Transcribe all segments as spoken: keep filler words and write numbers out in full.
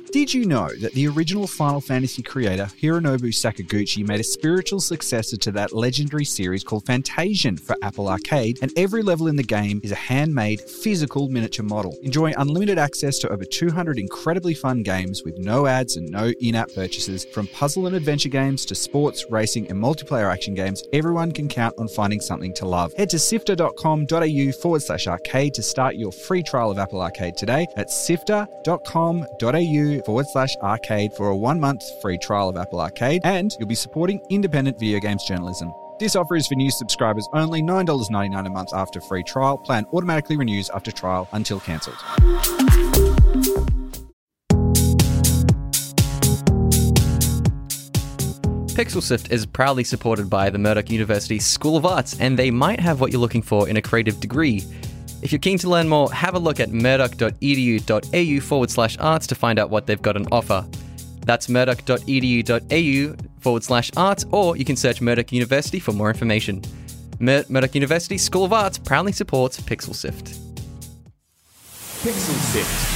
Did you know that the original Final Fantasy creator, Hironobu Sakaguchi, made a spiritual successor to that legendary series called Fantasian for Apple Arcade, and every level in the game is a handmade, physical miniature model. Enjoy unlimited access to over two hundred incredibly fun games with no ads and no in-app purchases. From puzzle and adventure games to sports, racing, and multiplayer action games, everyone can count on finding something to love. Head to sifter.com.au forward slash arcade to start your free trial of Apple Arcade today. That's sifter.com.au forward slash arcade for a one month free trial of Apple Arcade, and you'll be supporting independent video games journalism. This offer is for new subscribers only, nine dollars ninety-nine a month after free trial. Plan automatically renews after trial until cancelled. PixelSift is proudly supported by the Murdoch University School of Arts, and they might have what you're looking for in a creative degree. If you're keen to learn more, have a look at murdoch.edu.au forward slash arts to find out what they've got on offer. That's murdoch.edu.au forward slash arts, or you can search Murdoch University for more information. Mur- Murdoch University School of Arts proudly supports PixelSift. PixelSift.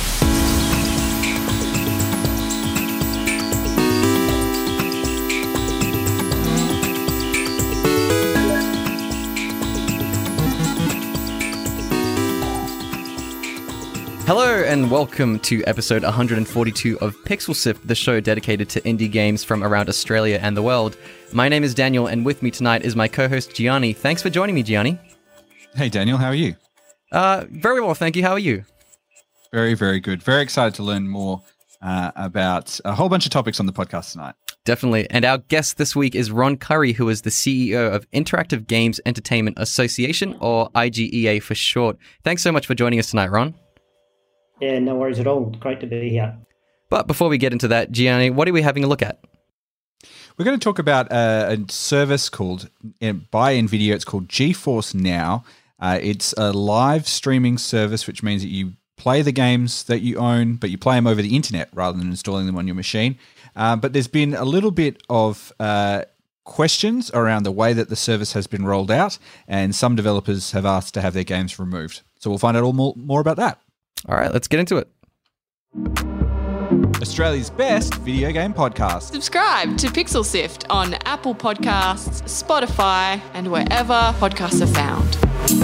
Hello and welcome to episode one hundred forty-two of PixelSift, the show dedicated to indie games from around Australia and the world. My name is Daniel, and with me tonight is my co-host Gianni. Thanks for joining me, Gianni. Hey Daniel, how are you? Uh, very well, thank you. How are you? Very, very good. Very excited to learn more uh, about a whole bunch of topics on the podcast tonight. Definitely. And our guest this week is Ron Curry, who is the C E O of Interactive Games Entertainment Association, or I G E A for short. Thanks so much for joining us tonight, Ron. Yeah, no worries at all. Great to be here. But before we get into that, Gianni, what are we having a look at? We're going to talk about a, a service called, by NVIDIA, it's called GeForce Now. Uh, it's a live streaming service, which means that you play the games that you own, but you play them over the internet rather than installing them on your machine. Uh, but there's been a little bit of uh, questions around the way that the service has been rolled out, and some developers have asked to have their games removed. So we'll find out all more, more about that. All right, let's get into it. Australia's best video game podcast. Subscribe to PixelSift on Apple Podcasts, Spotify, and wherever podcasts are found.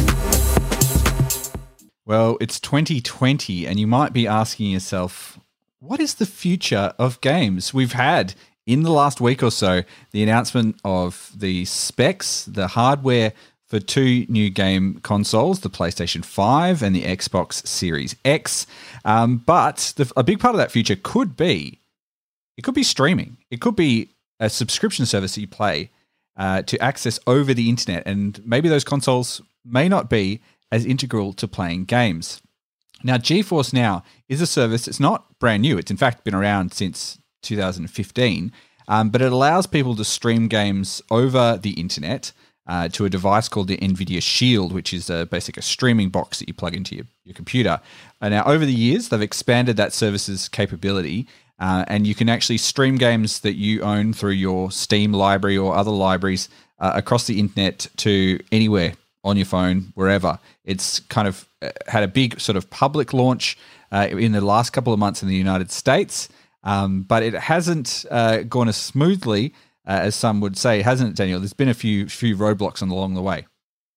Well, it's twenty twenty, and you might be asking yourself, what is the future of games? We've had, in the last week or so, the announcement of the specs, the hardware for two new game consoles, the PlayStation five and the Xbox Series X. Um, but the, a big part of that future could be, it could be streaming. It could be a subscription service that you play uh, to access over the internet. And maybe those consoles may not be as integral to playing games. Now, GeForce Now is a service. It's not brand new. It's in fact been around since two thousand fifteen, um, but it allows people to stream games over the internet Uh, to a device called the NVIDIA Shield, which is a, basically a streaming box that you plug into your, your computer. And now, over the years, they've expanded that service's capability, uh, and you can actually stream games that you own through your Steam library or other libraries uh, across the internet to anywhere on your phone, wherever. It's kind of uh, had a big sort of public launch uh, in the last couple of months in the United States, um, but it hasn't uh, gone as smoothly Uh, as some would say, hasn't it, Daniel? There's been a few few roadblocks along the way.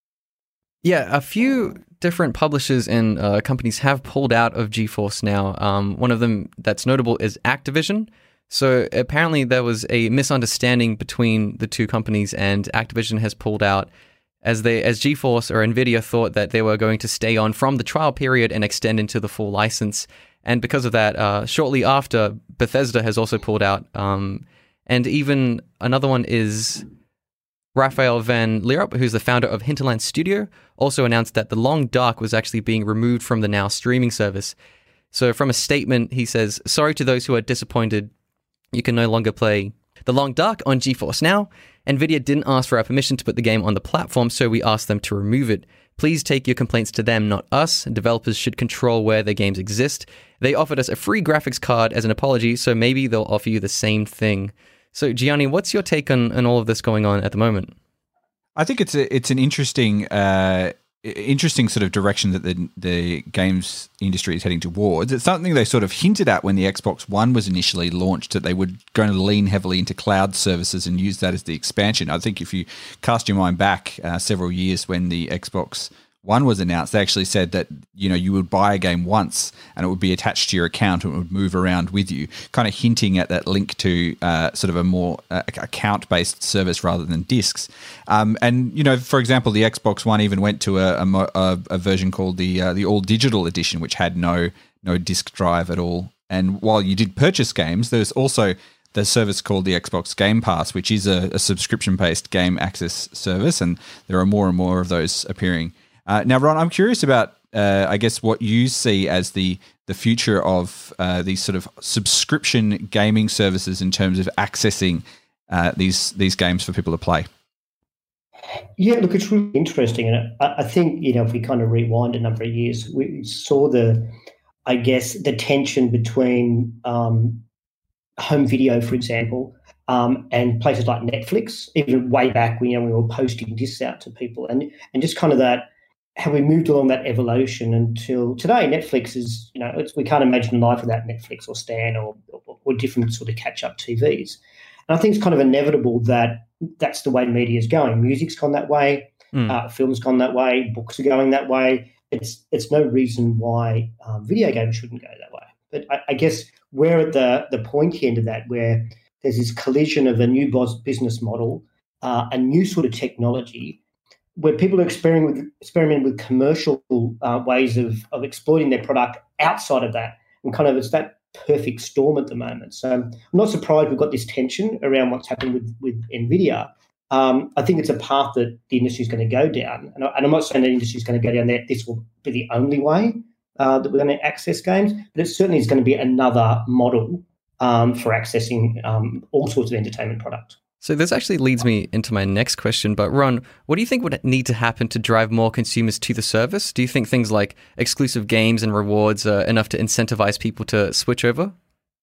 Yeah, a few different publishers and uh, companies have pulled out of GeForce Now. Um, one of them that's notable is Activision. So apparently there was a misunderstanding between the two companies, and Activision has pulled out as they as GeForce or NVIDIA thought that they were going to stay on from the trial period and extend into the full license. And because of that, uh, shortly after, Bethesda has also pulled out. Um, And even another one is Raphael van Lierop, who's the founder of Hinterland Studio, also announced that The Long Dark was actually being removed from the Now streaming service. So from a statement, he says, "Sorry to those who are disappointed. You can no longer play The Long Dark on GeForce Now. NVIDIA didn't ask for our permission to put the game on the platform, so we asked them to remove it. Please take your complaints to them, not us. Developers should control where their games exist. They offered us a free graphics card as an apology, so maybe they'll offer you the same thing." So, Gianni, what's your take on, on all of this going on at the moment? I think it's a, it's an interesting uh, interesting sort of direction that the the games industry is heading towards. It's something they sort of hinted at when the Xbox One was initially launched, that they were going to lean heavily into cloud services and use that as the expansion. I think if you cast your mind back uh, several years when the Xbox One was announced, they actually said that, you know, you would buy a game once and it would be attached to your account and it would move around with you, kind of hinting at that link to uh, sort of a more uh, account-based service rather than discs. Um, and, you know, for example, the Xbox One even went to a, a, a, a version called the uh, the all-digital edition, which had no no disc drive at all. And while you did purchase games, there's also the service called the Xbox Game Pass, which is a, a subscription-based game access service, and there are more and more of those appearing. Uh, now, Ron, I'm curious about, uh, I guess, what you see as the the future of uh, these sort of subscription gaming services in terms of accessing uh, these these games for people to play. Yeah, look, it's really interesting, and I, I think, you know, if we kind of rewind a number of years, we saw the, I guess, the tension between um, home video, for example, um, and places like Netflix, even way back when, you know, we were posting discs out to people, and and just kind of that. How we moved along that evolution until today. Netflix is, you know, it's, we can't imagine life without Netflix or Stan or, or, or different sort of catch-up T Vs. And I think it's kind of inevitable that that's the way media is going. Music's gone that way, mm. uh, film's gone that way, books are going that way. It's it's no reason why um, video games shouldn't go that way. But I, I guess we're at the the pointy end of that, where there's this collision of a new business model, uh, a new sort of technology, where people are experimenting with, experimenting with commercial uh, ways of, of exploiting their product outside of that. And kind of it's that perfect storm at the moment. So I'm not surprised we've got this tension around what's happening with, with NVIDIA. Um, I think it's a path that the industry is going to go down. And, I, and I'm not saying the industry is going to go down there. This will be the only way uh, that we're going to access games, but it certainly is going to be another model um, for accessing um, all sorts of entertainment product. So this actually leads me into my next question, but Ron, what do you think would need to happen to drive more consumers to the service? Do you think things like exclusive games and rewards are enough to incentivize people to switch over?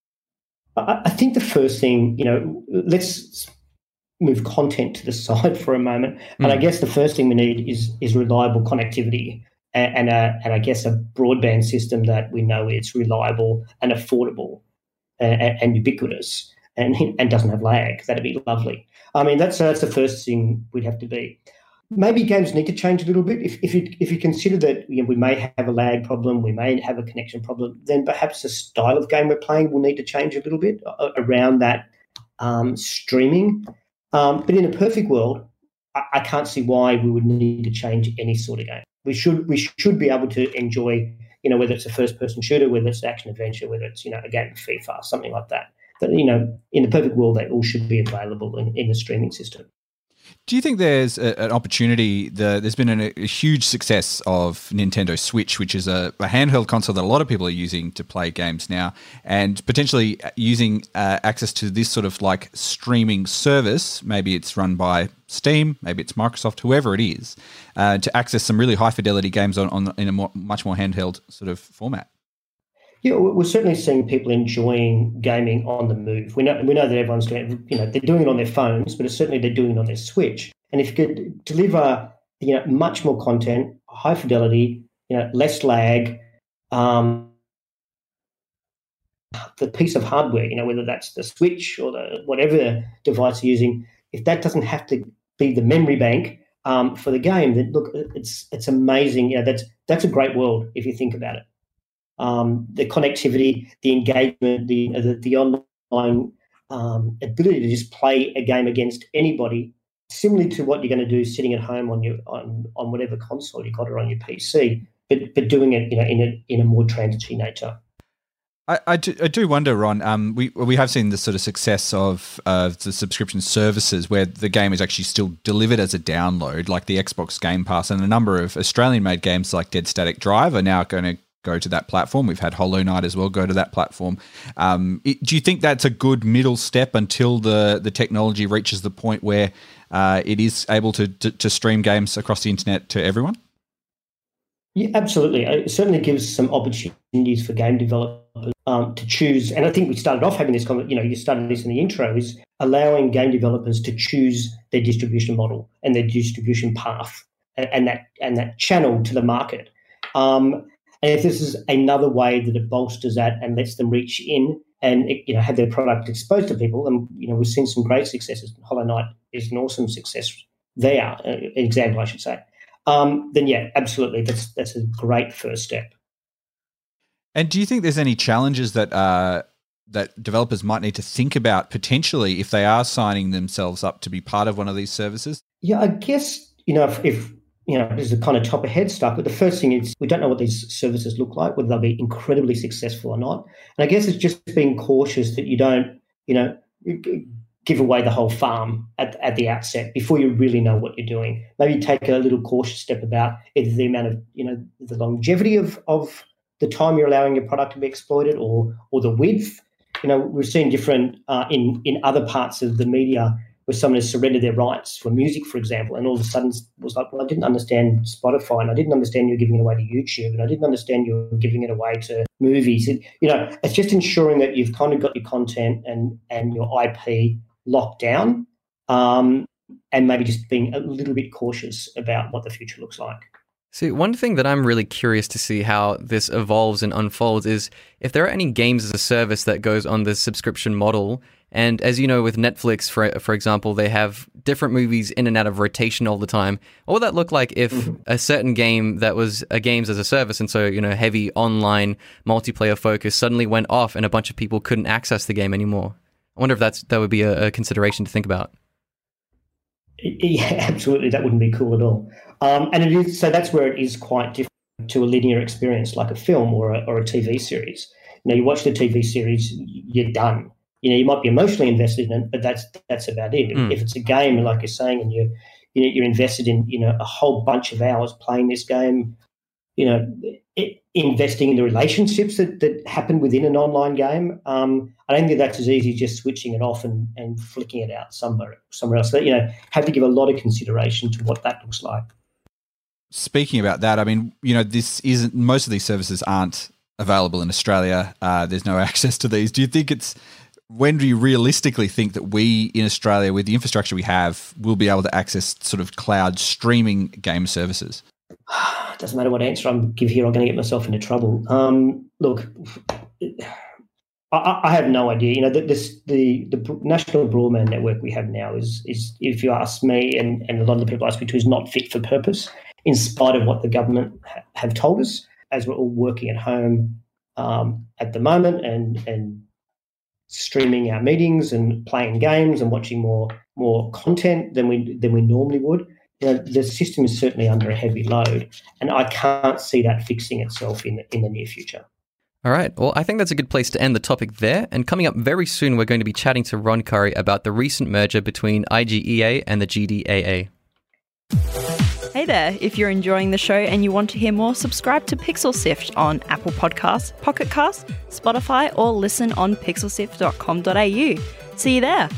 I think the first thing, you know, let's move content to the side for a moment. And mm. I guess the first thing we need is is reliable connectivity and, and, a, and I guess a broadband system that we know is reliable and affordable and, and ubiquitous. And, and doesn't have lag. That'd be lovely. I mean, that's that's the first thing we'd have to be. Maybe games need to change a little bit. If if you if you consider that, you know, we may have a lag problem, we may have a connection problem, then perhaps the style of game we're playing will need to change a little bit around that um, streaming. Um, but in a perfect world, I, I can't see why we would need to change any sort of game. We should we should be able to enjoy, you know, whether it's a first person shooter, whether it's action adventure, whether it's, you know, a game of FIFA, something like that. That, you know, in the perfect world, they all should be available in, in the streaming system. Do you think there's a, an opportunity? The, there's been an, a huge success of Nintendo Switch, which is a, a handheld console that a lot of people are using to play games now, and potentially using uh, access to this sort of like streaming service. Maybe it's run by Steam, maybe it's Microsoft, whoever it is, uh, to access some really high fidelity games on, on in a more, much more handheld sort of format. Yeah, we're certainly seeing people enjoying gaming on the move. We know we know that everyone's doing, you know, they're doing it on their phones, but certainly they're doing it on their Switch. And if you could deliver, you know, much more content, high fidelity, you know, less lag, um, the piece of hardware, you know, whether that's the Switch or the whatever device you're using, if that doesn't have to be the memory bank um, for the game, then look, it's it's amazing. You know, that's that's a great world if you think about it. Um, the connectivity, the engagement, the the, the online um, ability to just play a game against anybody, similarly to what you're going to do sitting at home on your on, on whatever console you got or on your P C, but but doing it, you know, in a in a more transitory nature. I, I, do, I do wonder, Ron. Um, we we have seen the sort of success of uh, the subscription services where the game is actually still delivered as a download, like the Xbox Game Pass, and a number of Australian-made games like Dead Static Drive are now going to go to that platform. We've had Hollow Knight as well go to that platform. Um, it, do you think that's a good middle step until the the technology reaches the point where uh, it is able to, to to stream games across the internet to everyone? Yeah, absolutely. It certainly gives some opportunities for game developers um, to choose. And I think we started off having this, you know, you started this in the intro, is allowing game developers to choose their distribution model and their distribution path. and that and that channel to the market. Um, and if this is another way that it bolsters that and lets them reach in and you know have their product exposed to people, and you know we've seen some great successes. Hollow Knight is an awesome success there, an example I should say. Um, then yeah, absolutely, that's that's a great first step. And do you think there's any challenges that uh, that developers might need to think about potentially if they are signing themselves up to be part of one of these services? Yeah, I guess, you know, if, if you know, this is the kind of top of head stuff, but the first thing is we don't know what these services look like, whether they'll be incredibly successful or not. And I guess it's just being cautious that you don't, you know, give away the whole farm at, at the outset before you really know what you're doing. Maybe take a little cautious step about either the amount of, you know, the longevity of, of the time you're allowing your product to be exploited or or the width. You know, we've seen different uh, in, in other parts of the media where someone has surrendered their rights for music, for example, and all of a sudden was like, well, I didn't understand Spotify, and I didn't understand you were giving it away to YouTube, and I didn't understand you were giving it away to movies. And, you know, it's just ensuring that you've kind of got your content and, and your I P locked down, um, and maybe just being a little bit cautious about what the future looks like. See, one thing that I'm really curious to see how this evolves and unfolds is if there are any games as a service that goes on this subscription model. And as you know, with Netflix, for for example, they have different movies in and out of rotation all the time. What would that look like if mm-hmm. a certain game that was a games as a service, and so, you know, heavy online multiplayer focus suddenly went off and a bunch of people couldn't access the game anymore? I wonder if that's that would be a, a consideration to think about. Yeah, absolutely. That wouldn't be cool at all. Um, and it is, so that's where it is quite different to a linear experience like a film or a, or a T V series. You know, you watch the T V series, you're done. You know, you might be emotionally invested in it, but that's that's about it. Mm. If it's a game, like you're saying, and you're you know, you're invested in you know a whole bunch of hours playing this game, you know, it, investing in the relationships that, that happen within an online game. Um, I don't think that's as easy as just switching it off and, and flicking it out somewhere somewhere else. So, you know, have to give a lot of consideration to what that looks like. Speaking about that, I mean, you know, this isn't most of these services aren't available in Australia. Uh, there's no access to these. Do you think it's when do you realistically think that we in Australia, with the infrastructure we have, will be able to access sort of cloud streaming game services? Doesn't matter what answer I give here, I'm going to get myself into trouble. Um, look, I, I have no idea. You know, the, this, the the national broadband network we have now is, is if you ask me, and, and a lot of the people ask me to, is not fit for purpose, in spite of what the government ha- have told us, as we're all working at home um, at the moment and and streaming our meetings and playing games and watching more more content than we than we normally would. You know, the system is certainly under a heavy load, and I can't see that fixing itself in in the near future. All right. Well, I think that's a good place to end the topic there. And coming up very soon, we're going to be chatting to Ron Curry about the recent merger between I G E A and the G D A A. Hey there, if you're enjoying the show and you want to hear more, subscribe to Pixel Sift on Apple Podcasts, Pocket Casts, Spotify, or listen on pixel sift dot com dot a u. See you there.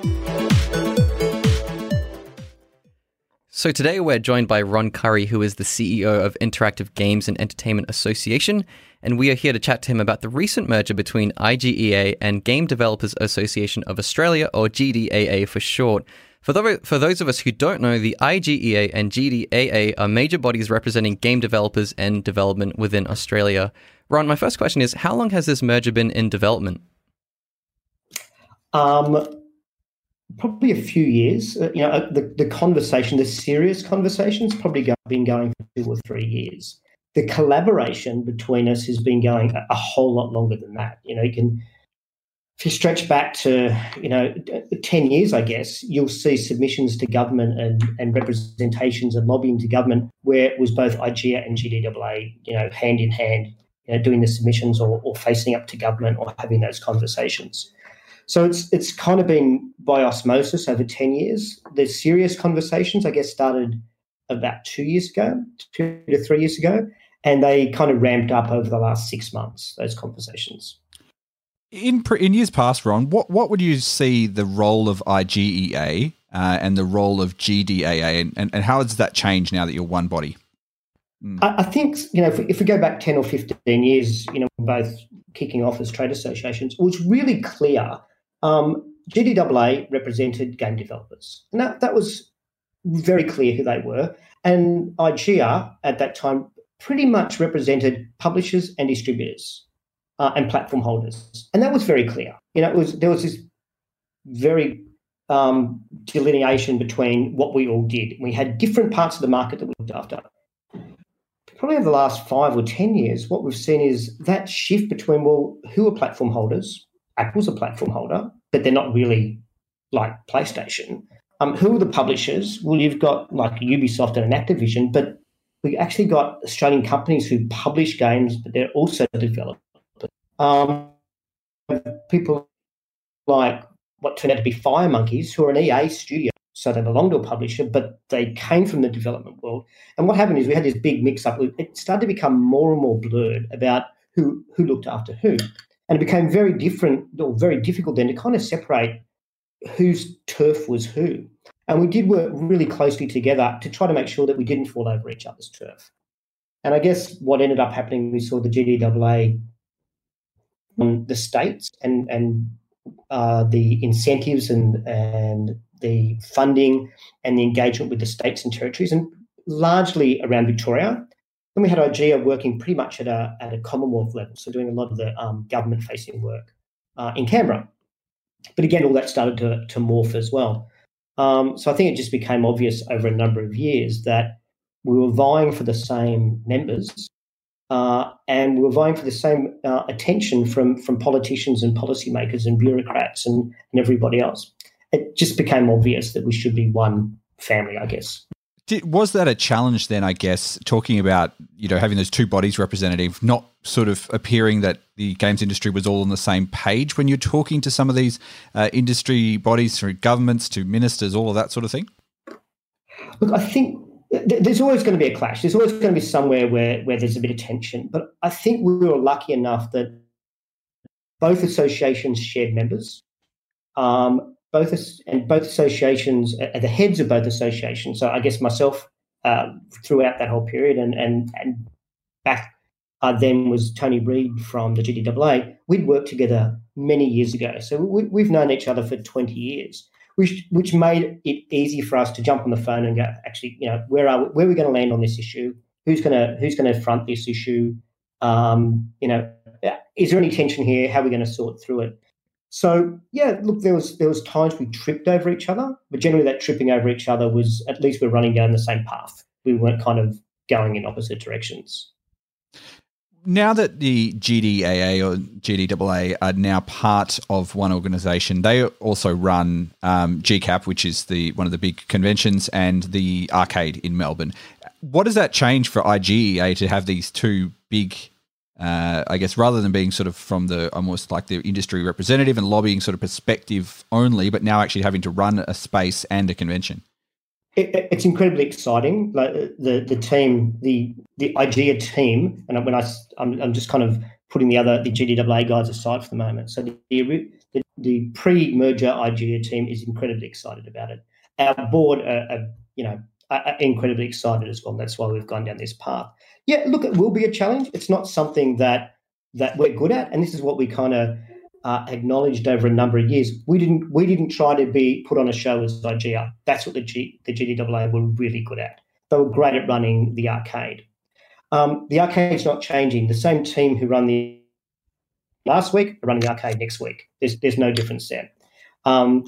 So today we're joined by Ron Curry, who is the C E O of Interactive Games and Entertainment Association, and we are here to chat to him about the recent merger between I G E A and Game Developers Association of Australia, or G D A A for short. For, the, for those of us who don't know, the I G E A and G D A A are major bodies representing game developers and development within Australia. Ron, my first question is, how long has this merger been in development? Um, probably a few years. Uh, you know, the, the conversation, the serious conversation's probably go, been going for two or three years. The collaboration between us has been going a, a whole lot longer than that. You know, you can... If you stretch back to, you know, ten years, I guess, you'll see submissions to government and, and representations and lobbying to government where it was both I G A and G D A A, you know, hand in hand, you know, doing the submissions or, or facing up to government or having those conversations. So it's it's kind of been by osmosis over ten years. The serious conversations, I guess, started about two years ago, two to three years ago, and they kind of ramped up over the last six months, those conversations. In in years past, Ron, what, what would you see the role of I G E A uh, and the role of G D A A, and, and, and how does that change now that you're one body? Mm. I, I think, you know, if we, if we go back ten or fifteen years, you know, both kicking off as trade associations, it was really clear um, G D A A represented game developers. And that, that was very clear who they were. And I G A at that time pretty much represented publishers and distributors uh, and platform holders. And that was very clear. You know, it was there was this very um, delineation between what we all did. We had different parts of the market that we looked after. Probably over the last five or ten years, what we've seen is that shift between, well, who are platform holders? Apple's a platform holder, but they're not really like PlayStation. Um, who are the publishers? Well, you've got like Ubisoft and an Activision, but we actually got Australian companies who publish games, but they're also developers. Um, people like what turned out to be Fire Monkeys, who are an E A studio. So they belong to a publisher, but they came from the development world. And what happened is we had this big mix-up. It started to become more and more blurred about who, who looked after who. And it became very different or very difficult then to kind of separate whose turf was who. And we did work really closely together to try to make sure that we didn't fall over each other's turf. And I guess what ended up happening, we saw the G D A A on the states and, and uh, the incentives and and the funding and the engagement with the states and territories, and largely around Victoria. Then we had I G A working pretty much at a at a Commonwealth level, so doing a lot of the um, government-facing work uh, in Canberra. But again, all that started to, to morph as well. Um, so I think it just became obvious over a number of years that we were vying for the same members uh, and we were vying for the same uh, attention from, from politicians and policymakers and bureaucrats and, and everybody else. It just became obvious that we should be one family, I guess. Did, was that a challenge then, I guess, talking about, you know, having those two bodies representative, not sort of appearing that the games industry was all on the same page when you're talking to some of these uh, industry bodies, through governments to ministers, all of that sort of thing? Look, I think th- there's always going to be a clash. There's always going to be somewhere where, where there's a bit of tension. But I think we were lucky enough that both associations shared members. Um, Both and both associations, uh, the heads of both associations. So I guess myself uh, throughout that whole period, and and and back uh, then was Tony Reid from the G D A A. We'd worked together many years ago, so we, we've known each other for twenty years, which which made it easy for us to jump on the phone and go, actually, you know, where are we, where are we going to land on this issue? Who's going to who's going to front this issue? Um, you know, is there any tension here? How are we going to sort through it? So, yeah, look, there was there was times we tripped over each other, but generally that tripping over each other was at least we're running down the same path. We weren't kind of going in opposite directions. Now that the G D A A or G D A A are now part of one organisation, they also run um, G CAP, which is the one of the big conventions, and the arcade in Melbourne. What does that change for I G E A to have these two big Uh, I guess rather than being sort of from the almost like the industry representative and lobbying sort of perspective only, but now actually having to run a space and a convention? It, it's incredibly exciting. Like the the team, the the I G A team, and when I I'm, I'm just kind of putting the other the G D A A guys aside for the moment. So the the, the pre-merger I G A team is incredibly excited about it. Our board are, are you know are incredibly excited as well. And that's why we've gone down this path. Yeah, look, it will be a challenge. It's not something that that we're good at, and this is what we kind of uh, acknowledged over a number of years. We didn't we didn't try to be put on a show as I G A. That's what the G, the G D A A were really good at. They were great at running the arcade. Um, the arcade's not changing. The same team who run the last week are running the arcade next week. There's there's no difference there. Um,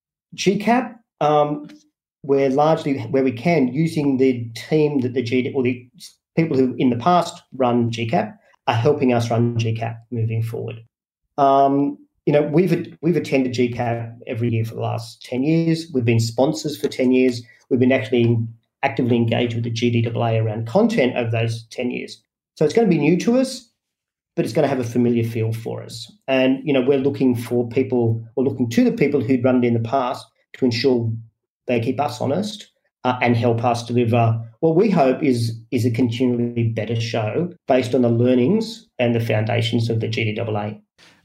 G CAP, um, we're largely where we can using the team that the G or the people who in the past run G CAP are helping us run G CAP moving forward. Um, you know, we've we've attended G CAP every year for the last ten years. We've been sponsors for ten years. We've been actually actively engaged with the G D A A around content over those ten years. So it's going to be new to us, but it's going to have a familiar feel for us. And, you know, we're looking for people, we're looking to the people who'd run it in the past to ensure they keep us honest uh, and help us deliver what we hope is is a continually better show based on the learnings and the foundations of the G D A A.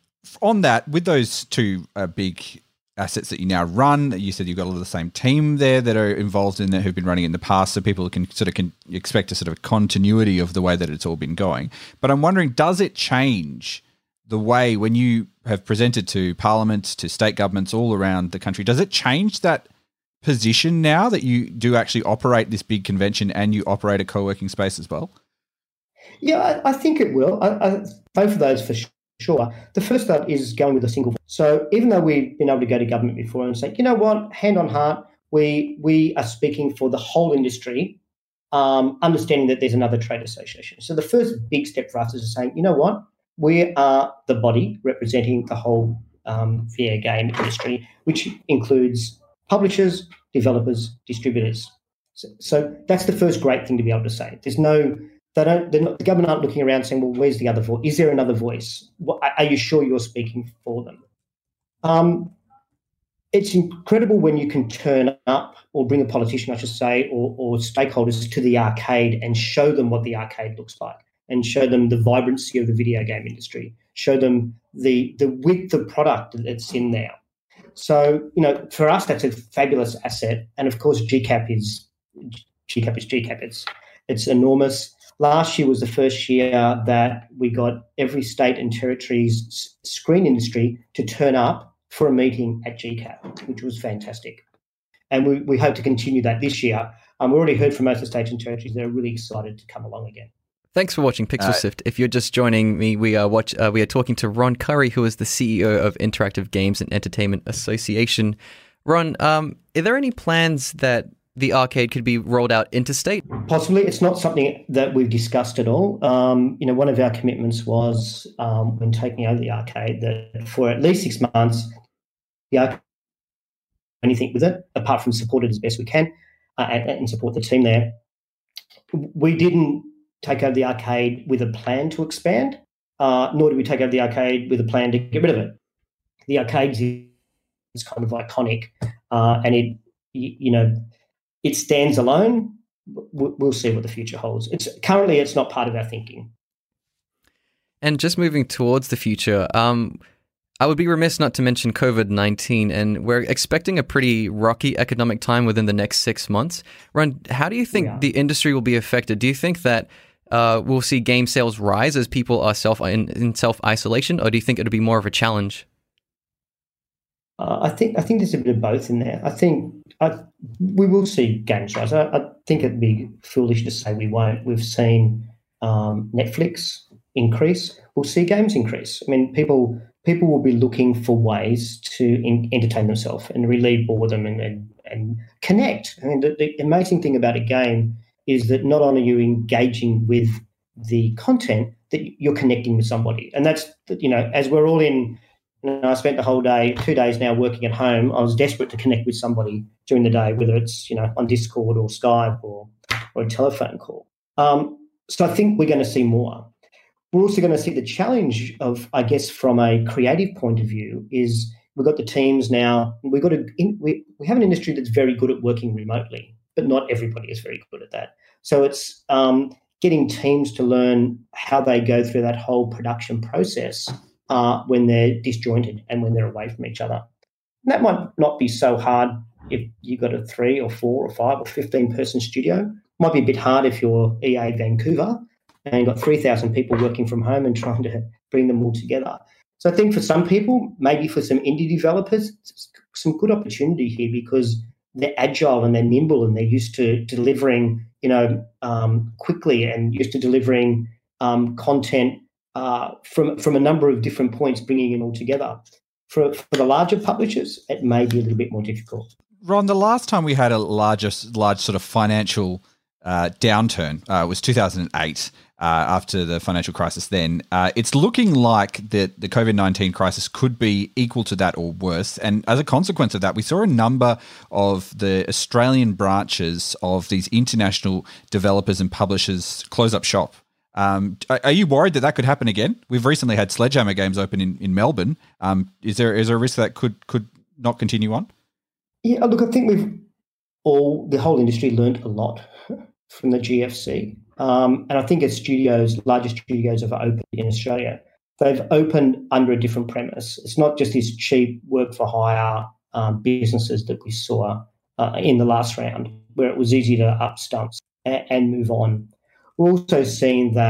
On that, with those two uh, big assets that you now run, you said you've got a lot of the same team there that are involved in that who've been running it in the past, so people can sort of can expect a sort of continuity of the way that it's all been going. But I'm wondering, does it change the way when you have presented to Parliament, to state governments all around the country, does it change that position now that you do actually operate this big convention and you operate a co-working space as well? Yeah, I, I think it will. I, I, both of those for sure. The first start is going with a single voice. So even though we've been able to go to government before and say, you know what, hand on heart, we we are speaking for the whole industry, um, understanding that there's another trade association. So the first big step for us is saying, you know what, we are the body representing the whole um, V R game industry, which includes publishers, developers, distributors. So, so that's the first great thing to be able to say. There's no, they don't, they're not, the government aren't looking around saying, well, where's the other voice? Is there another voice? What, are you sure you're speaking for them? Um, it's incredible when you can turn up or bring a politician, I should say, or, or stakeholders to the arcade and show them what the arcade looks like and show them the vibrancy of the video game industry, show them the, the width of product that's in there. So, you know, for us, that's a fabulous asset. And of course, G CAP is G CAP is G CAP. It's, it's enormous. Last year was the first year that we got every state and territory's screen industry to turn up for a meeting at G CAP, which was fantastic. And we, we hope to continue that this year. Um, we already heard from most of the states and territories that are really excited to come along again. Thanks for watching Pixel Sift. Uh, if you're just joining me, we are watch uh, we are talking to Ron Curry, who is the C E O of Interactive Games and Entertainment Association. Ron, um, are there any plans that the arcade could be rolled out interstate? Possibly. It's not something that we've discussed at all. Um, you know, one of our commitments was um, when taking over the arcade that for at least six months, the arcade anything with it apart from support it as best we can uh, and, and support the team there. We didn't take over the arcade with a plan to expand, uh, nor did we take over the arcade with a plan to get rid of it. The arcade is kind of iconic, uh, and it, you know, it stands alone. We'll see what the future holds. It's currently it's not part of our thinking. And just moving towards the future, um, I would be remiss not to mention COVID nineteen, and we're expecting a pretty rocky economic time within the next six months. Ron, how do you think yeah. the industry will be affected? Do you think that uh, we'll see game sales rise as people are self in, in self-isolation, or do you think it'll be more of a challenge? Uh, I think I think there's a bit of both in there. I think I, we will see games rise. I, I think it'd be foolish to say we won't. We've seen um, Netflix increase. We'll see games increase. I mean, people people will be looking for ways to in, entertain themselves and relieve boredom and, and, and connect. I mean, the, the amazing thing about a game is that not only are you engaging with the content, that you're connecting with somebody. And that's, you know, as we're all in, you know, I spent the whole day, two days now working at home. I was desperate to connect with somebody during the day, whether it's, you know, on Discord or Skype or, or a telephone call. Um, so I think we're going to see more. We're also going to see the challenge of, I guess, from a creative point of view, is we've got the teams now. We've got a, we, we have an industry that's very good at working remotely, but not everybody is very good at that. So it's um, getting teams to learn how they go through that whole production process uh, when they're disjointed and when they're away from each other. And that might not be so hard if you've got a three or four or five or fifteen person studio. It might be a bit hard if you're E A Vancouver and you've got three thousand people working from home and trying to bring them all together. So I think for some people, maybe for some indie developers, some good opportunity here because they're agile and they're nimble and they're used to delivering, you know, um, quickly and used to delivering um, content uh, from from a number of different points, bringing it all together. For for the larger publishers, it may be a little bit more difficult. Ron, the last time we had a larger, large sort of financial uh, downturn uh, was two thousand eight. Uh, after the financial crisis then. Uh, it's looking like that the COVID nineteen crisis could be equal to that or worse. And as a consequence of that, we saw a number of the Australian branches of these international developers and publishers close up shop. Um, are, are you worried that that could happen again? We've recently had Sledgehammer Games open in, in Melbourne. Um, is there is there a risk that could could not continue on? Yeah, look, I think we've all, the whole industry learned a lot from the G F C. Um, and I think as studios, larger studios have opened in Australia, they've opened under a different premise. It's not just these cheap work for hire um, businesses that we saw uh, in the last round, where it was easy to up stumps and, and move on. We're also seeing that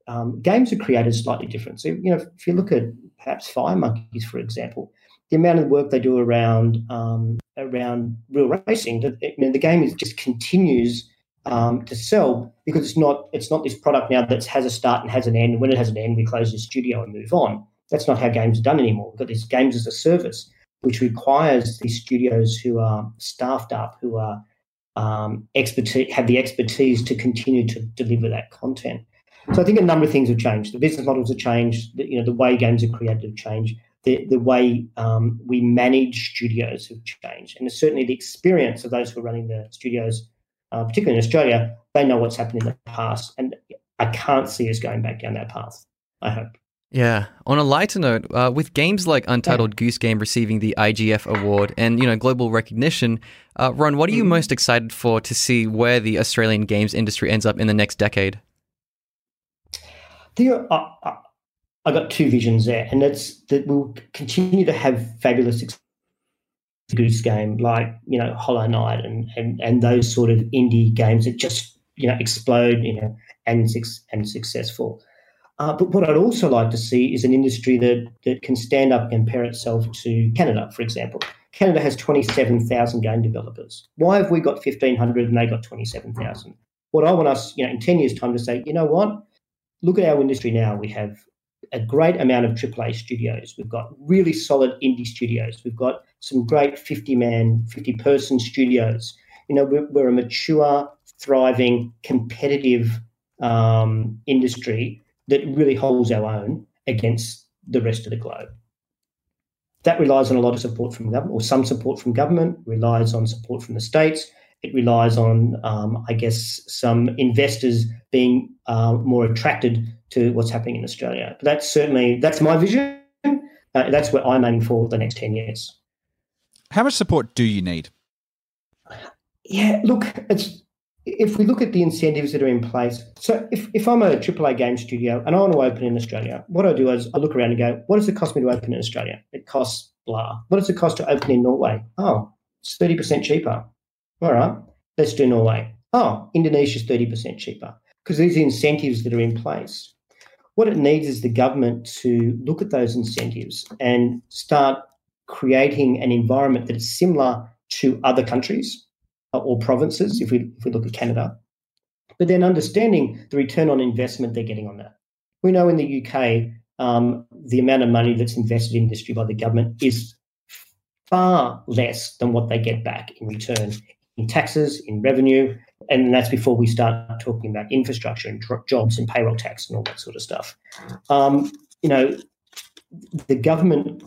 um, games are created slightly different. So, you know, if you look at perhaps Fire Monkeys, for example, the amount of work they do around um, around real racing, the, you know, the game is just continues um, to sell because it's not it's not this product now that has a start and has an end. When it has an end, we close the studio and move on. That's not how games are done anymore. We've got these games as a service, which requires these studios who are staffed up, who are um, expertise, have the expertise to continue to deliver that content. So I think a number of things have changed. The business models have changed. The, you know, the way games are created have changed. The the way um, we manage studios have changed, and certainly the experience of those who are running the studios, uh, particularly in Australia, they know what's happened in the past, and I can't see us going back down that path. I hope. Yeah. On a lighter note, uh, with games like Untitled Goose Game receiving the I G F award and, you know, global recognition, uh, Ron, what are you most excited for to see where the Australian games industry ends up in the next decade? There, uh, uh, I got two visions there, and that's that we'll continue to have fabulous Goose Game like, you know, Hollow Knight and and and those sort of indie games that just, you know, explode, you know, and and successful. Uh, but what I'd also like to see is an industry that that can stand up and compare itself to Canada, for example. Canada has twenty-seven thousand game developers. Why have we got fifteen hundred and they got twenty-seven thousand? What I want us, you know, in ten years' time to say, you know what? Look at our industry now. We have a great amount of triple A studios. We've got really solid indie studios. We've got some great fifty-man, fifty-person studios. You know, we're, we're a mature, thriving, competitive um, industry that really holds our own against the rest of the globe. That relies on a lot of support from government, or some support from government, relies on support from the states. It relies on, um, I guess, some investors being uh, more attracted to what's happening in Australia. But that's certainly, that's my vision. Uh, that's what I'm aiming for the next ten years. How much support do you need? Yeah, look, it's, if we look at the incentives that are in place, so if, if I'm a triple A game studio and I want to open in Australia, what I do is I look around and go, what does it cost me to open in Australia? It costs blah. What does it cost to open in Norway? Oh, it's thirty percent cheaper. All right, let's do Norway. Oh, Indonesia's thirty percent cheaper, because these are incentives that are in place. What it needs is the government to look at those incentives and start creating an environment that is similar to other countries or provinces, if we if we look at Canada, but then understanding the return on investment they're getting on that. We know in the U K, um, the amount of money that's invested in industry by the government is far less than what they get back in return in taxes, in revenue, and that's before we start talking about infrastructure and tr- jobs and payroll tax and all that sort of stuff. Um, you know, the government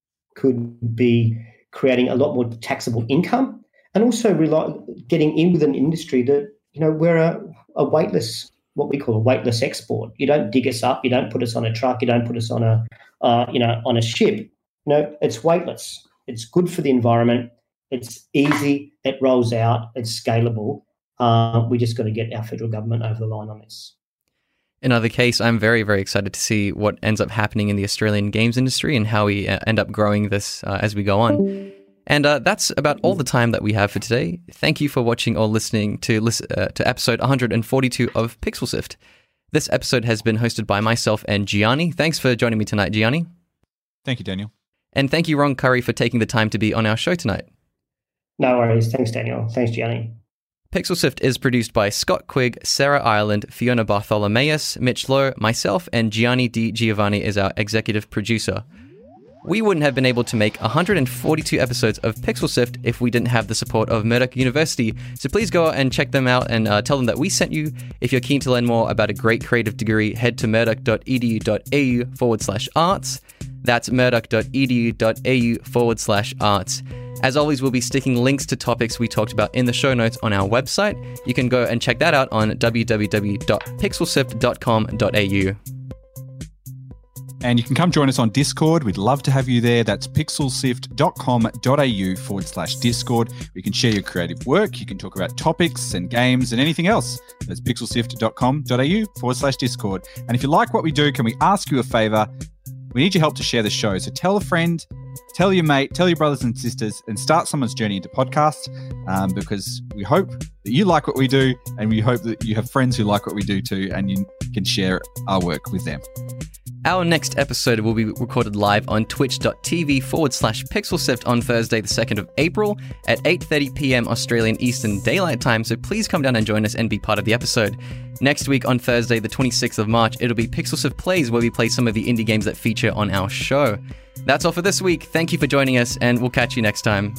could be creating a lot more taxable income, and also rely, getting in with an industry that, you know, we're a, a weightless, what we call a weightless export. You don't dig us up, you don't put us on a truck, you don't put us on a, uh, you know, on a ship. You know, it's weightless. It's good for the environment. It's easy. It rolls out. It's scalable. Uh, we just got to get our federal government over the line on this. In either case, I'm very, very excited to see what ends up happening in the Australian games industry and how we uh, end up growing this uh, as we go on. And uh, that's about all the time that we have for today. Thank you for watching or listening to listen, uh, to episode one hundred forty-two of Pixel Sift. This episode has been hosted by myself and Gianni. Thanks for joining me tonight, Gianni. Thank you, Daniel. And thank you, Ron Curry, for taking the time to be on our show tonight. No worries. Thanks, Daniel. Thanks, Gianni. Pixel Sift is produced by Scott Quigg, Sarah Ireland, Fiona Bartholomeus, Mitch Lowe, myself, and Gianni Di Giovanni is our executive producer. We wouldn't have been able to make one hundred forty-two episodes of Pixel Sift if we didn't have the support of Murdoch University, so please go and check them out and uh, tell them that we sent you. If you're keen to learn more about a great creative degree, head to murdoch.edu.au forward slash arts. That's murdoch.edu.au forward slash arts. As always, we'll be sticking links to topics we talked about in the show notes on our website. You can go and check that out on w w w dot pixel sift dot com dot a u. And you can come join us on Discord. We'd love to have you there. That's pixelsift.com.au forward slash Discord. We can share your creative work. You can talk about topics and games and anything else. That's pixelsift.com.au forward slash Discord. And if you like what we do, can we ask you a favor? We need your help to share the show. So tell a friend, tell your mate, tell your brothers and sisters, and start someone's journey into podcasts, um, because we hope that you like what we do, and we hope that you have friends who like what we do too, and you can share our work with them. Our next episode will be recorded live on twitch.tv forward slash pixelsift on Thursday, the second of April at eight thirty p.m. Australian Eastern Daylight Time, so please come down and join us and be part of the episode. Next week on Thursday, the twenty-sixth of March, it'll be Pixelsift Plays, where we play some of the indie games that feature on our show. That's all for this week. Thank you for joining us, and we'll catch you next time.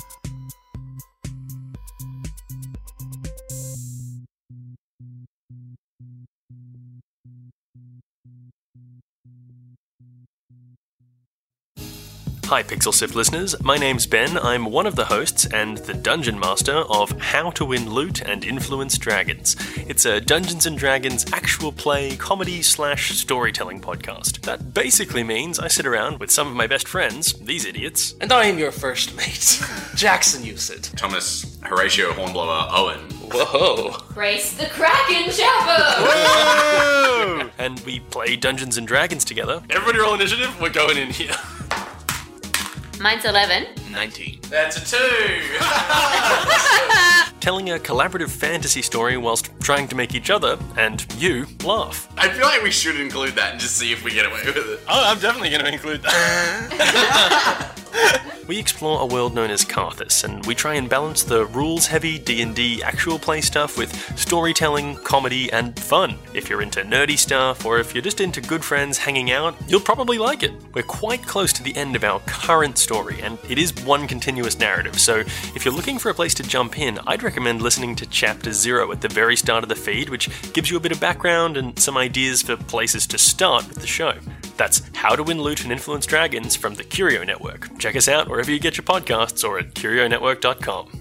Hi Pixelsift listeners, my name's Ben, I'm one of the hosts and the Dungeon Master of How to Win Loot and Influence Dragons. It's a Dungeons and Dragons actual play comedy slash storytelling podcast. That basically means I sit around with some of my best friends, these idiots. And I am your first mate, Jackson Usid. Thomas Horatio Hornblower Owen. Whoa. Grace the Kraken Shepherd! Whoa! And we play Dungeons and Dragons together. Everybody roll initiative, we're going in here. Mine's eleven. nineteen. That's a two! Telling a collaborative fantasy story whilst trying to make each other, and you, laugh. I feel like we should include that and just see if we get away with it. Oh, I'm definitely going to include that. We explore a world known as Karthus, and we try and balance the rules-heavy D and D actual play stuff with storytelling, comedy, and fun. If you're into nerdy stuff, or if you're just into good friends hanging out, you'll probably like it. We're quite close to the end of our current story, and it is one continuous narrative, so if you're looking for a place to jump in, I'd recommend listening to Chapter Zero at the very start of the feed, which gives you a bit of background and some ideas for places to start with the show. That's How to Win Loot and Influence Dragons from the Curio Network. Check us out wherever you get your podcasts or at curio network dot com.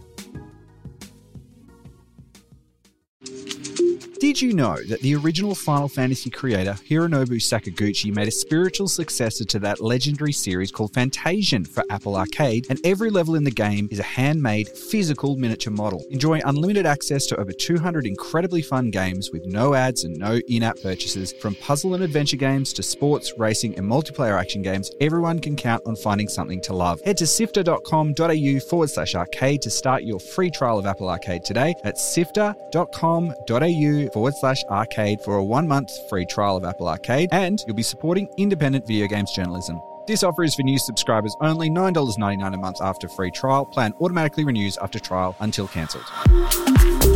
Did you know that the original Final Fantasy creator, Hironobu Sakaguchi, made a spiritual successor to that legendary series called Fantasian for Apple Arcade, and every level in the game is a handmade, physical miniature model. Enjoy unlimited access to over two hundred incredibly fun games with no ads and no in-app purchases. From puzzle and adventure games to sports, racing, and multiplayer action games, everyone can count on finding something to love. Head to sifter.com.au forward slash arcade to start your free trial of Apple Arcade today at sifter.com.au forward slash arcade for a one month free trial of Apple Arcade, and you'll be supporting independent video games journalism. This offer is for new subscribers only, nine dollars ninety-nine a month after free trial. Plan automatically renews after trial until cancelled.